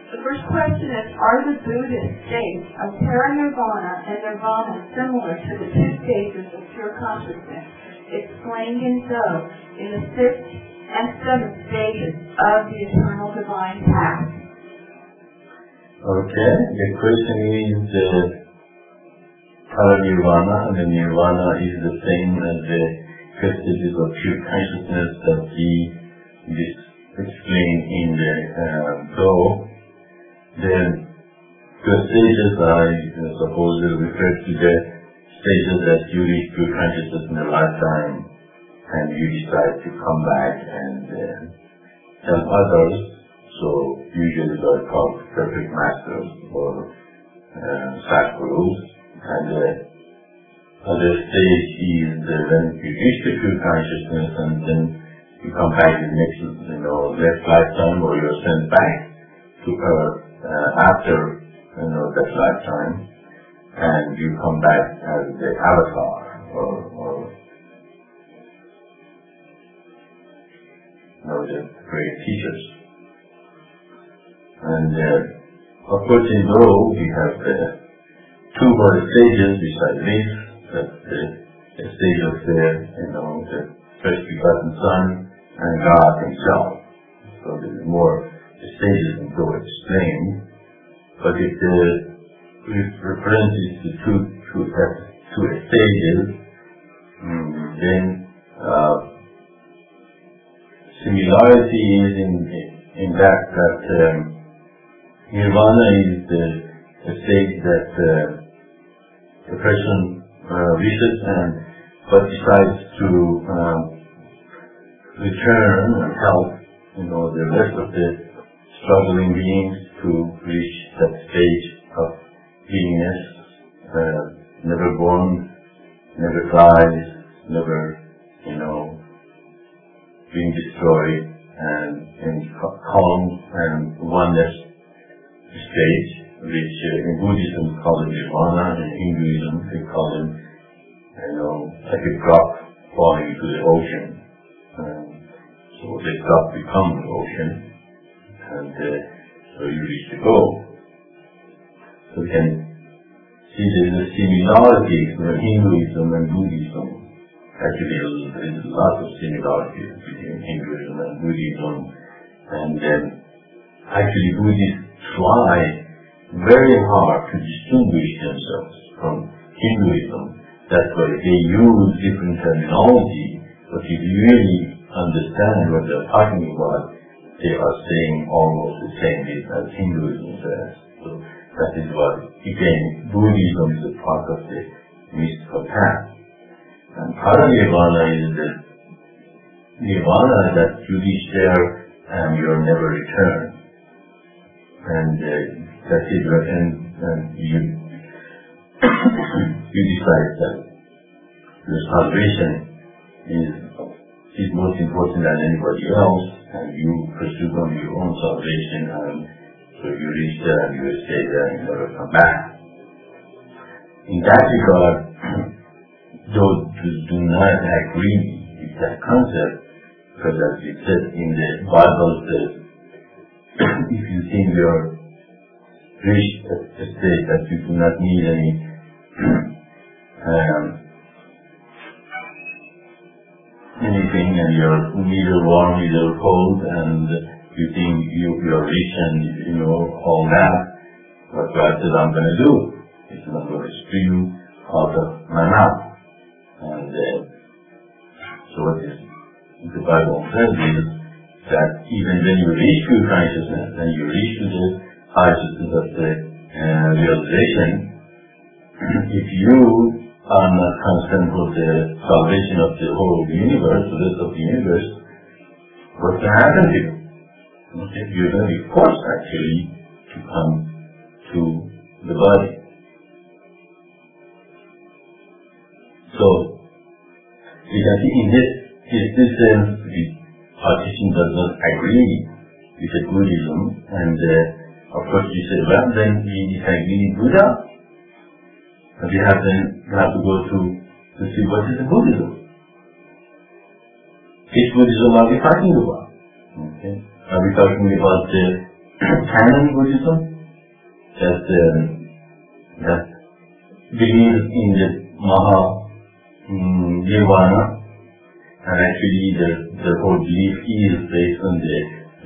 The first question is, are the Buddhist states of paranirvana and nirvana similar to the two stages of pure consciousness explained in the sixth and seventh stages of the eternal divine path? Okay, the question is paranirvana and the nirvana is the same as the first stages of pure consciousness that we explained in the Tao. Then the stages I suppose refer to the stages that you reach pure consciousness in a lifetime and you decide to come back and help others. So usually they are called perfect masters or sadgurus. And the other stage is when you reach the pure consciousness and then you come back in the next, next lifetime, or you're sent back to Earth after that lifetime, and you come back as the avatar or the great teachers. And of course in Tao we have two more stages besides this. That's the stage of the first begotten Son and God Himself. So there's more stages in Tao explained. But if the reference is to two stages, then similarity is in that nirvana is the state that the person wishes but decides to return and help the rest of the struggling beings to reach that stage of beingness, never born, never dies, never, being destroyed, and in calm and oneness stage, which in Buddhism we call it nirvana, in Hinduism they call it, like a drop falling into the ocean. So the drop becomes the ocean, and so you reach the goal. So we can see there's a similarity between Hinduism and Buddhism. Actually, there is lots of similarities between Hinduism and Buddhism, and then actually Buddhists try very hard to distinguish themselves from Hinduism. That's why they use different terminology, but if you really understand what they're talking about, they are saying almost the same as Hinduism says. So that is what, again, Buddhism is a part of the mystical path. And paranirvana is the nirvana that you reach there and you'll never return. And that is and you decide that your salvation is most important than anybody else, and you pursue on your own salvation, and so you reach there and you stay there and never come back. In that regard, those who do not agree with that concept, because as it said in the Bible, says, if you think you're reached a state that you do not need any anything, and you're neither warm neither cold, and you think you're rich and all that, what God said I'm going to do, it's not going to spew you out of my mouth. And so what the Bible says is that even when you reach true consciousness and you reach to the consciousness of the realization, if you are not concerned with the salvation of the whole universe, the rest of the universe, what's going to happen to you? Okay? You're going to be forced actually to come to the body. So, you can see in this sense, our teaching does not agree with the Buddhism, and of course you say, well then we disagree with Buddha, but we have to go to see what is the Buddhism. Which Buddhism are we talking about? Okay? Are we talking about the canon Buddhism that believes in the Nirvana, and actually the whole belief is based on the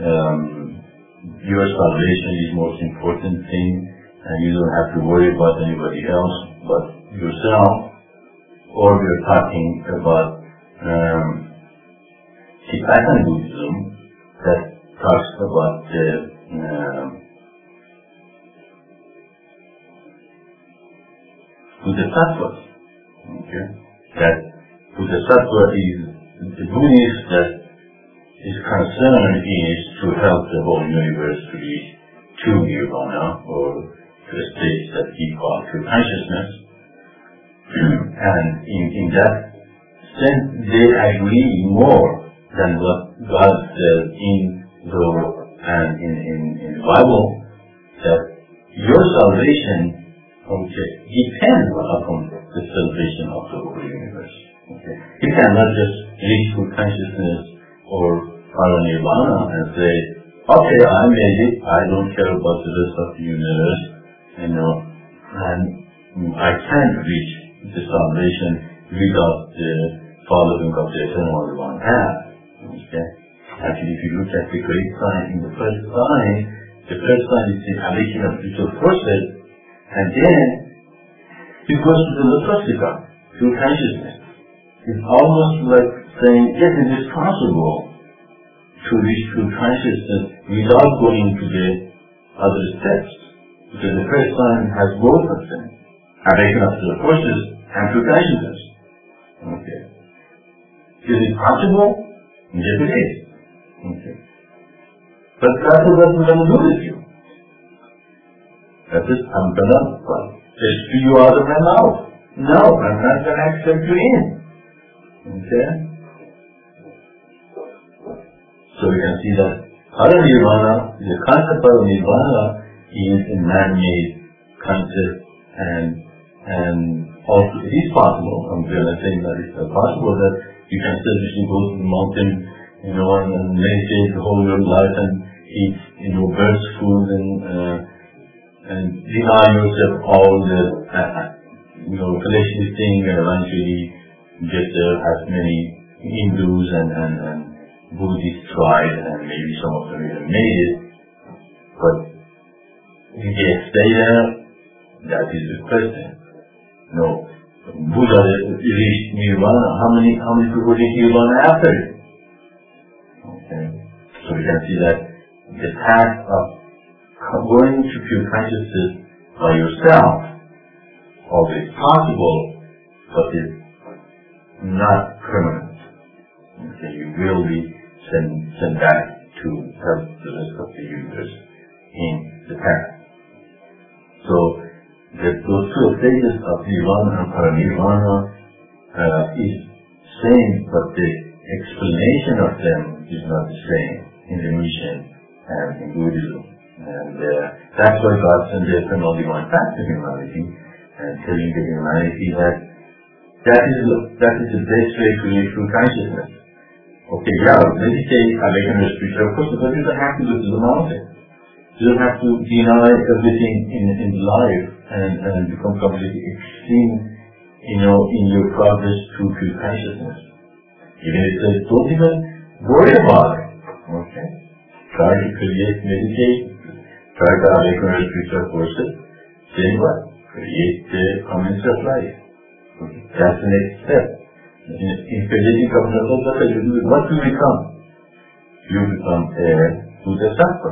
your salvation is most important thing, and you don't have to worry about anybody else but yourself. Or we're talking about Tibetan Buddhism that talks about the Bodhisattvas. Okay? That Bodhisattva is the Buddhist that his concern is to help the whole universe to reach true nirvana, or to a state that he calls true consciousness. And in that sense, they agree more than what God says in the Bible, that your salvation depends upon the salvation of the whole universe. Okay? You cannot just reach true consciousness or nirvana and say, okay, I made it, I don't care about the rest of the universe, and I can't reach the salvation without the following of the eternal one path. Okay? Actually, if you look at the great sign in the first sign is the awakening of spiritual forces, and then it goes to the Lotusika, through consciousness. It's almost like saying, yes, it is possible to reach true consciousness without going to the other steps. Because the first sign has both of them. Awakening of the forces and true consciousness. Okay. Is it possible? Yes, it is. Okay. But God doesn't want to do with you. That is, I'm gonna rescue you out of my mouth. No, I'm not gonna accept you in. Okay? So we can see that Paranirvana, the concept of Nirvana, is a man-made concept, and also it is possible. I'm not saying that it's possible that you can selfishly go to the mountain, and meditate the whole your life and eat, birds food and deny yourself all the fleshly thing, and eventually get as many Hindus and Buddhists tried, and maybe some of them even made it. But if they stay there, that is the question. No. Buddha reached Nirvana. How many people reached Nirvana after it? Okay. So we can see that the path of going to pure consciousness by yourself always possible, but it's not permanent. Okay. You will be sent back to help the rest of the universe in the path. So those two stages of Nirvana and Paranirvana is same, but the explanation of them is not the same in the mission and in Buddhism. And that's why God sent the eternal divine path to humanity, and telling the humanity that is the best way to live through consciousness. Okay, meditate, awaken your spiritual forces, but you don't have to go to the mountain. You don't have to deny everything in life and become completely extreme, in your progress to pure consciousness. Even if it says, don't even worry about it. Okay? Try to meditate, try to awaken your spiritual forces. Say what? Create the comments of life. Okay? That's the next step. In creating comments of life, what do you become? You become a Bodhisattva.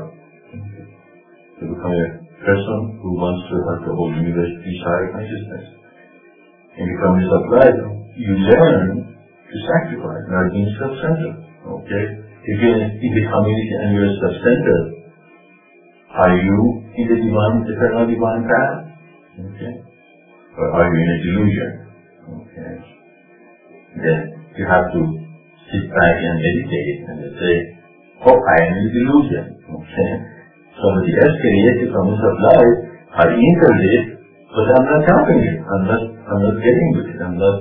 You become a person who wants to have the whole universe reach higher consciousness. In becoming self-life, you learn to sacrifice, not being self-centered. Okay? Again, in the community and you're self-centered, are you in the eternal divine path? Okay? Or are you in a delusion? Okay? Then you have to sit back and meditate and say, oh, I am in a delusion. Okay? Somebody else created comments of life, I entered it, but I'm not helping it. I'm not getting with it. I'm not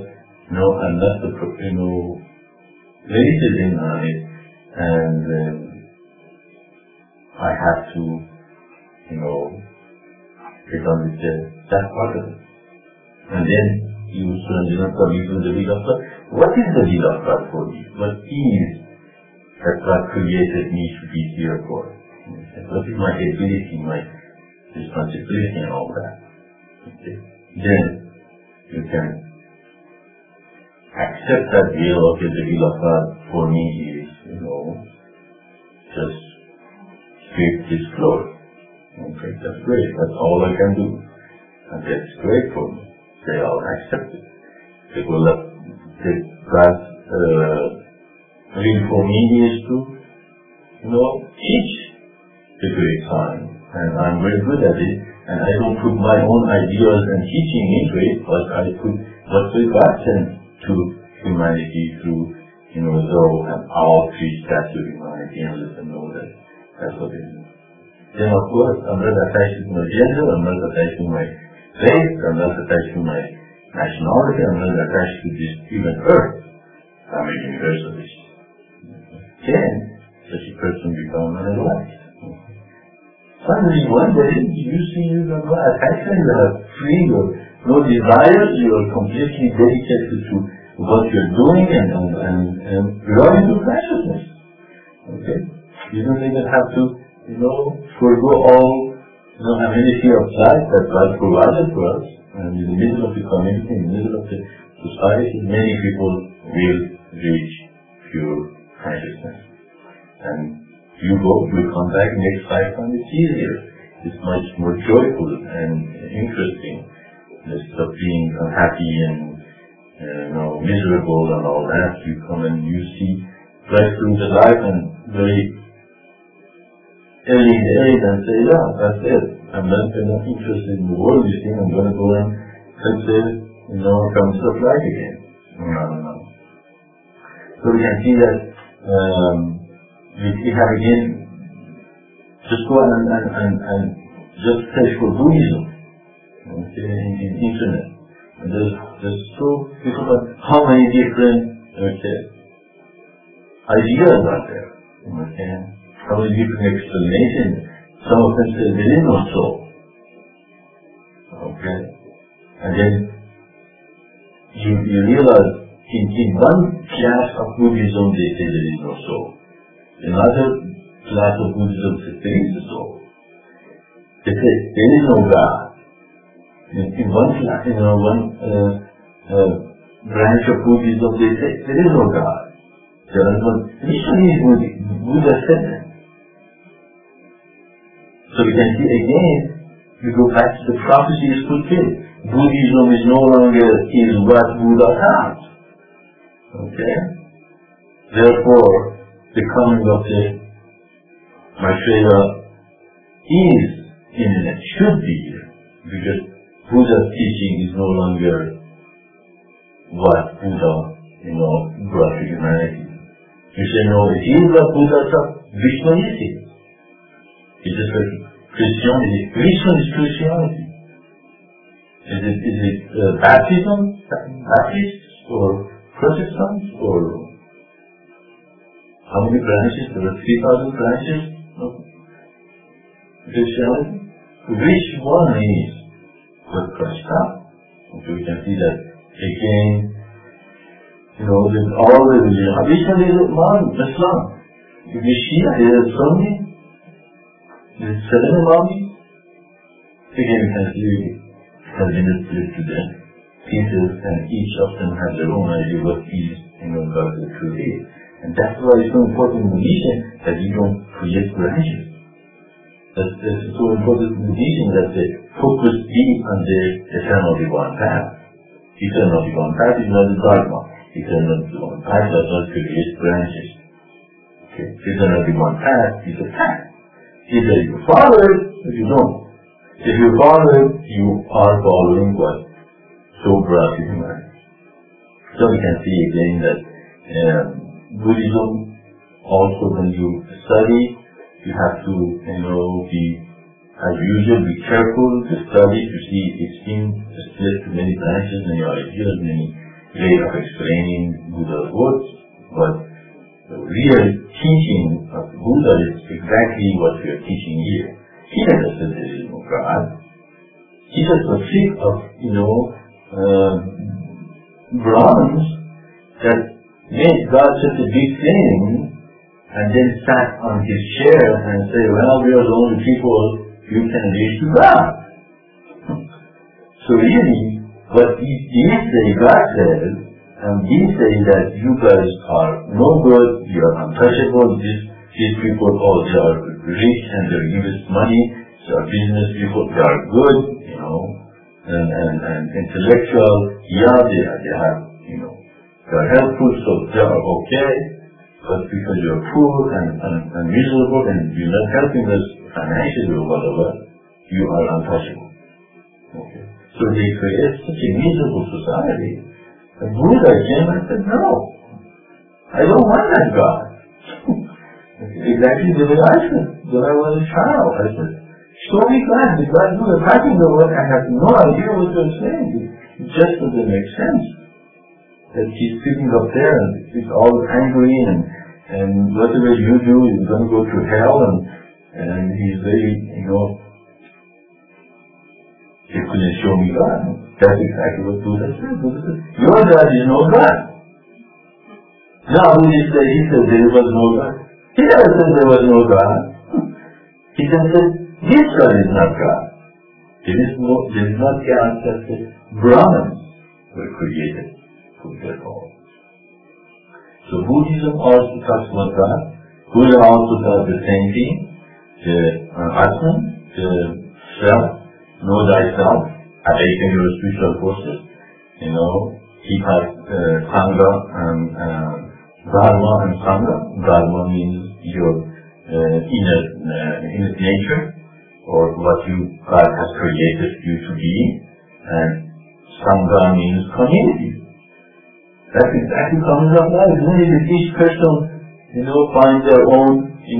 meditating on it, and I have to, get on with that part of it. And then you surrender to the will of God. What is the will of God for me? What is that God created me to be here for? What is my ability, my responsibility and all that? Okay. Then you can accept that will. Okay, the will of God for me is, just sweep His floor. Okay, that's great. That's all I can do. And that's great for me. They all accept it. The will of God's will for me is to, teach the great sign. And I'm very good at it. And I don't put my own ideas and teaching into it, but I put what God sent to humanity through, though and all preach that to humanity and let them know that that's what it is. Then of course, I'm not attached to my gender, I'm not attached to my faith, I'm not attached to my nationality, I'm not attached to this even earth. I'm a universalist. Then, such a person becomes an enlightened. Suddenly one day, you see you have no attachment, you have free, you have no desires, you are completely dedicated to what you're doing and growing to consciousness. Okay? You don't even have to, forego all, amenity of life that God provided for us. And in the middle of the community, in the middle of the society, many people will reach pure consciousness. And you come back next lifetime, it's easier. It's much more joyful and interesting. Instead of being unhappy and miserable and all that, you come and you see right through the life and very early in the age and say, yeah, that's it. I'm not interested in the world, you think I'm going to go and become stuff like again. No. So we can see that we have again just go and just search for Buddhism in internet. And there's so about how many different ideas are there. How many different explanations. Some of them say there is no soul. Okay? And then you realize in one class of Buddhism they say there is no soul. In another class of Buddhism says there is a soul. They say there is no God. In one class, one branch of Buddhism they say there is no God. The other one, initially is Buddha said that. So we can see again, we go back to the prophecy is fulfilled. Buddhism is no longer is what Buddha taught. Okay? Therefore, the coming of the Maitreya is imminent, should be here. Because Buddha's teaching is no longer what Buddha, brought to humanity. You say, no, it is what Buddha taught, Vishnu is it. It's just like Christianity. Vishnu is Christianity. Is it baptism, Baptists, or Protestants, or how many branches? There are 3,000 branches of Christianity. Which one is what Christ taught? Okay, we can see that again. There's all the religion. Which one is Islam? If you Shia, there is Sunni. There's 7 Imams. Again, we can see has been split to them pieces, and each of them has their own idea what is God the truth is. And that's why it's so important in the mission that you don't create branches. That's so important in the mission that the focus be on the eternal divine path. Eternal divine path is not a dogma. Eternal divine path does not create branches. Okay. Eternal divine path is a path. Either you follow it or you don't. If you follow it, you are following what so brought to humanity. So we can see again that Buddhism, also when you study, you have to, be, as usual, be careful to study to see it's been split to many branches, many ideas, many ways of explaining Buddha's words. But The real teaching of Buddha is exactly what we are teaching here. He never said there is no God. He just was sick of, Brahmins that made God such a big thing and then sat on his chair and say, well, we are the only people you can reach to God. So really, what these say God says, and these say that you guys are no good, you are untouchable, these people, they are rich and they give us money, they are business people, they are good, and intellectual, they have, they are helpful, so they are okay, but because you are poor and miserable and you're not helping us financially or whatever, you are untouchable. Okay. So they create such a miserable society. And Buddha came and said, no, I don't want that God. Exactly the way I said when I was a child. I said, show me God. The God you are talking about, I have no idea what you're saying. It just doesn't make sense. That he's sitting up there and he's all angry and whatever you do is going to go to hell and he's very, he couldn't show me God. That's exactly what Buddha said. Buddha said, your God is no God. Now he said there was no God. He never said there was no God. He just said, this God is not God. There is not God that the Brahmins were created for their all. So Buddhism also talks about God. Buddha also does the same thing. The Atman, the self, know thyself, awaken your spiritual forces. He has Sangha and Dharma and Sangha. Dharma means your inner nature, or what God has created you to be, and Sangha means community. That's exactly comes up life. Only that each person, finds their own,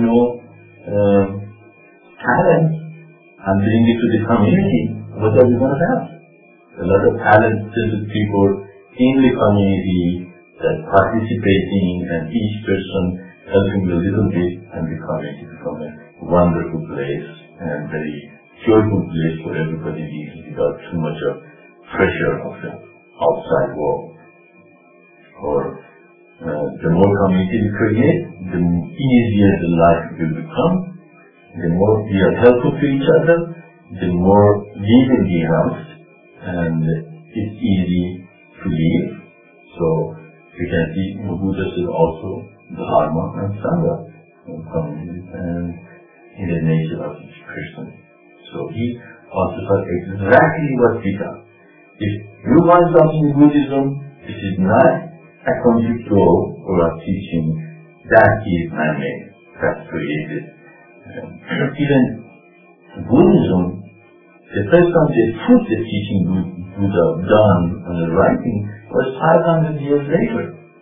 talent and bring it to the community. What are we going to have? A lot of talented people in the community that participating, and each person helping a little bit, and the community become a wonderful place and very joyful place for everybody without too much of pressure of the outside world. Or the more community we create, the easier the life will become. The more we are helpful to each other, the more we will be helped, and it's easy to live. So we can see Buddha says also Dharma and Sangha and community and in the nature of each person. So he also said exactly what we got. If you want something in Buddhism, it is not a complete law or a teaching that is man-made, that's created. Even Buddhism, the first time they put the teaching Buddha done on the writing was 500 years later.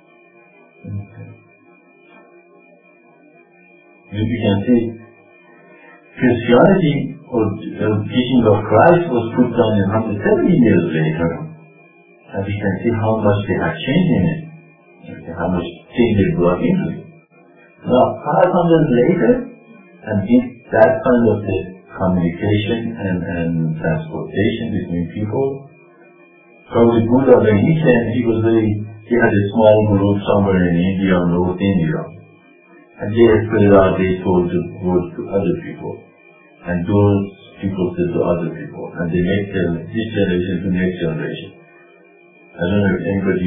You can see Christianity or the teaching of Christ was put down 170 years later, and we can see how much they have changed in it. How much change they brought into it. Now, 500 later, and that kind of the communication and transportation between people, probably Buddha, when he came, he had a small group somewhere in India, North India, and they spread out, they told the words to other people, and those people said to other people, and they make this generation to next generation. I don't know if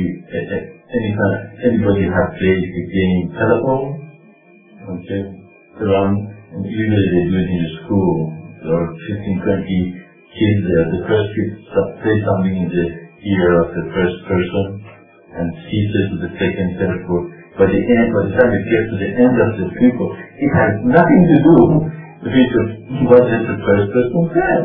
anybody have played the game telephone, okay, around, and usually they do it in the school. There are 15, 20 kids there. The first kid say something in the ear of the first person, and he says to the second, third, fourth. By the time it gets to the end of the people, it has nothing to do with what the first person said.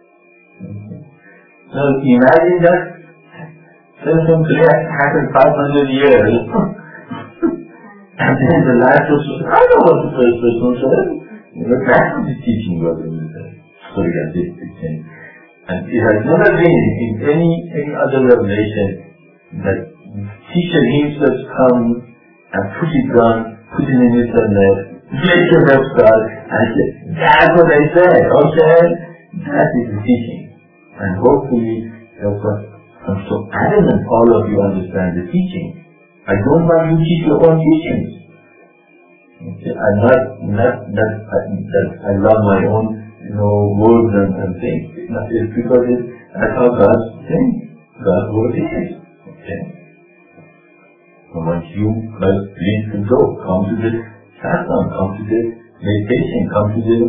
So imagine that some class happened 500 years, and then the last person said, I know what the first person said. That's what the teaching was. So you can see it. And it has never been in any other revelation that teacher himself comes and put it down put it in internet, make your website, and say, that's what I said, okay? That is the teaching. And hopefully, I'm so adamant all of you understand the teaching. I don't want you to teach your own teachings. Okay? I'm not that I love my own, words and things. It's because that's how God's thing, God's word is. Okay? And once you lead to go, come to the satsang, come to the meditation, come to the,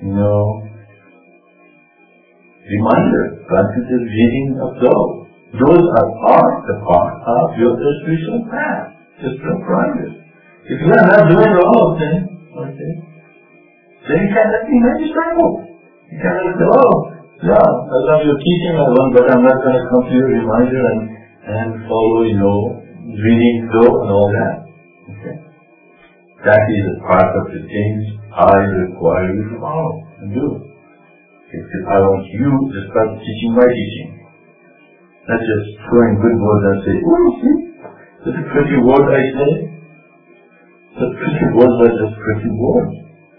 reminder, come to the reading of those. Those are the part of your spiritual path, just from private. If you are not doing all of them, okay, then you cannot be very struggle. You cannot say, I love your teaching, but I'm not going to come to your reminder and follow, reading flow and all that. Okay. That is a part of the things I require you to follow and do. If I want you to start teaching my teaching, not just throwing good words and say, see, that's a pretty word I say. The pretty words are just pretty words.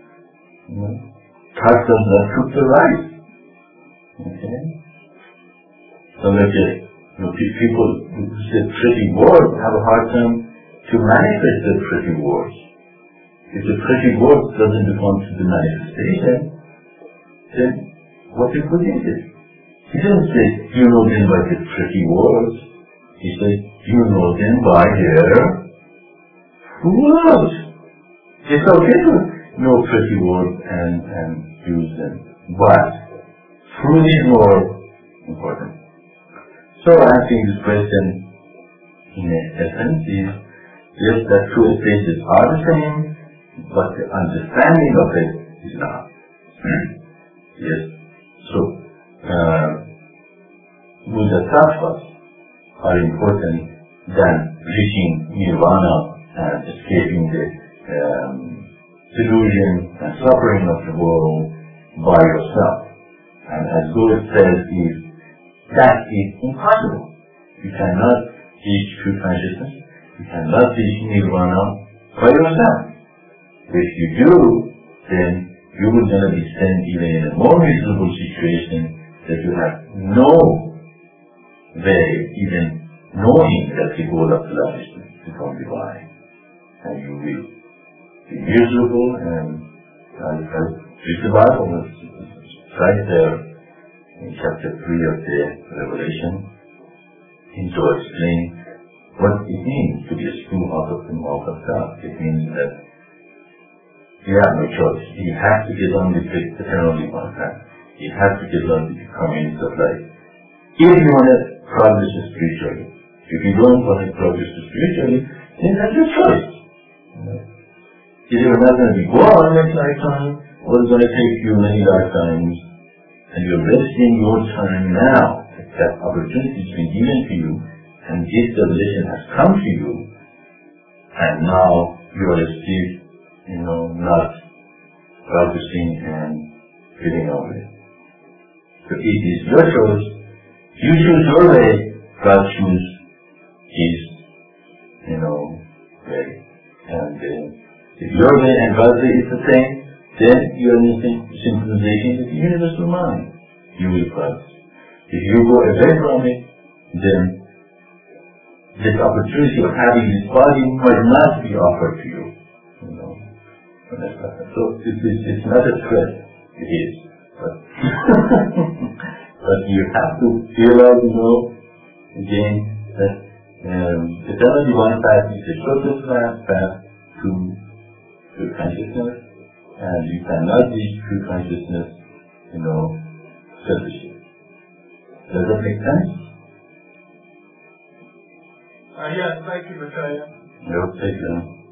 God does not cook the rice. Okay? So people who say pretty words have a hard time to manifest their pretty words. If the pretty words doesn't become to the manifestation, then what is good is it? He didn't say, you know them by the pretty words. He said, you know them by their words. It's okay to know pretty words and use them, but fruit is more important. So answering this question in essence is, yes, the two stages are the same, but the understanding of it is not. Yes. So, Bodhisattvas are important than reaching nirvana and escaping the delusion and suffering of the world by yourself. And as Buddha says, that is impossible. You cannot reach true consciousness. You cannot reach nirvana by yourself. If you do, then you will going to be sent even in a more miserable situation that you have no way even knowing that the goal of life is to become divine. And you will be miserable, and read the Bible, it's right there in chapter 3 of the Revelation, to explain what it means to be a true out of God. It means that you have no choice. You have to get on with the eternal divine path. You have to get on with the communities of life. If you want to progress spiritually. If you don't want to progress spiritually, then that's your choice. Either you're not going to be born next lifetime, or it's going to take you many lifetimes, and you're wasting your time now. That opportunity has been given to you, and this revelation has come to you, and now you are still, not practicing and getting over it. So it is your choice. You choose your way, God chooses His, way. And if your way and God's way is the same, then you are in synchronization with the universal mind. You will practice. If you go away from it, then this opportunity of having this body might not be offered to you. So it's not a threat. It is. But, but you have to realize, again, that the eternal divine path is the shortest path to consciousness, and you cannot reach true consciousness, selfishly. Does that make sense? Yes, thank you, Acharya. You'll take